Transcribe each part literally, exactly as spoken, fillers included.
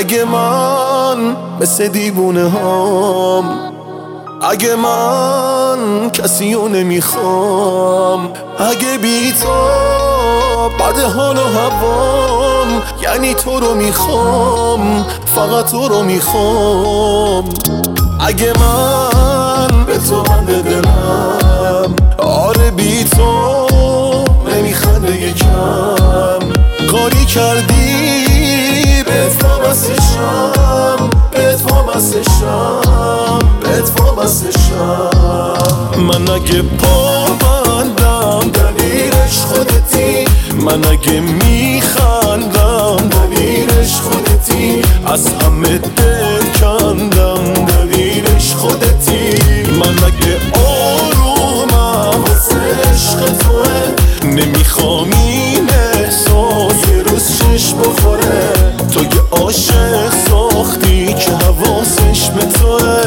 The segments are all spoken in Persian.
اگه من مثل دیوونه هام، اگه من کسی رو نمیخوام، اگه بی تو بد حال و هوام، یعنی تو رو میخوام، فقط تو رو میخوام. اگه من به تو بنده دلم، آره بی تو نمیخنده یکم، کاری کردی بهت وابستشم، بهت وابستشم، بهت وابستشم. من اگه پا بندم دلیلش خودتی، من اگه میخندم دلیلش خودتی، از همه دل کندم دلیلش خودتی. من اگه آرومم واسه عشق توه، نمیخوام این احساس یه روز چشم بخوره، تو یه عاشق ساختی که حواسش به توه.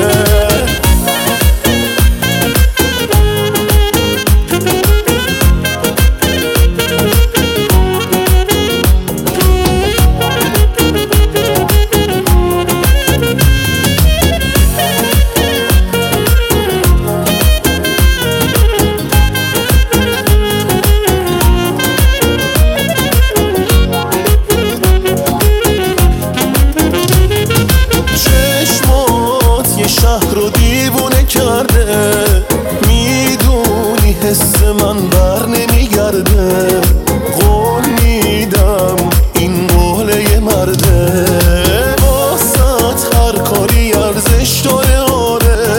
شهر رو دیوونه کرده، میدونی حس من بر نمیگرده، قول میدم این قوله یه مرده، واسط هر کاری ارزش داره. آره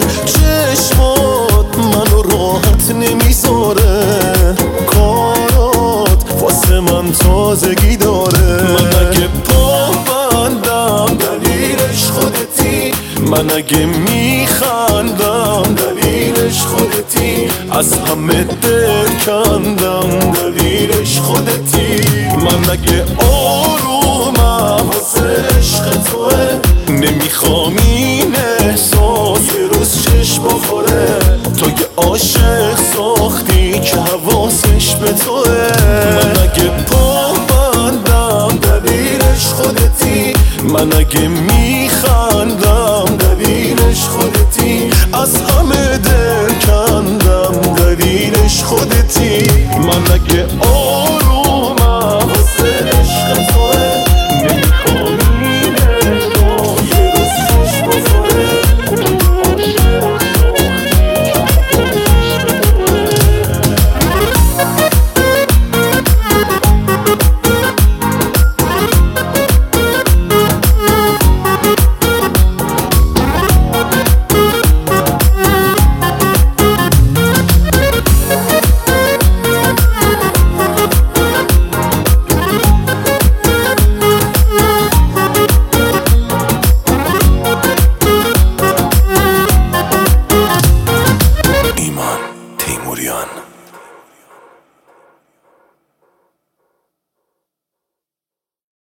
چشمات منو راحت نمیذاره، کارات واسه من تازگی داره. من اگه پا بندم دلیلش خودتی، من اگه میخندم دلیلش خودتی، از همه دل کندم دلیلش خودتی. من اگه آرومم واسه عشق توه، نمیخوام این احساس یه روز چشم بخوره، تو یه عاشق ساختی که حواسش به توه. من اگه پا بندم دلیلش خودتی، من اگه میخندم دلیلش خودتی، از همه دل کندم دلیلش خودتی. من اگه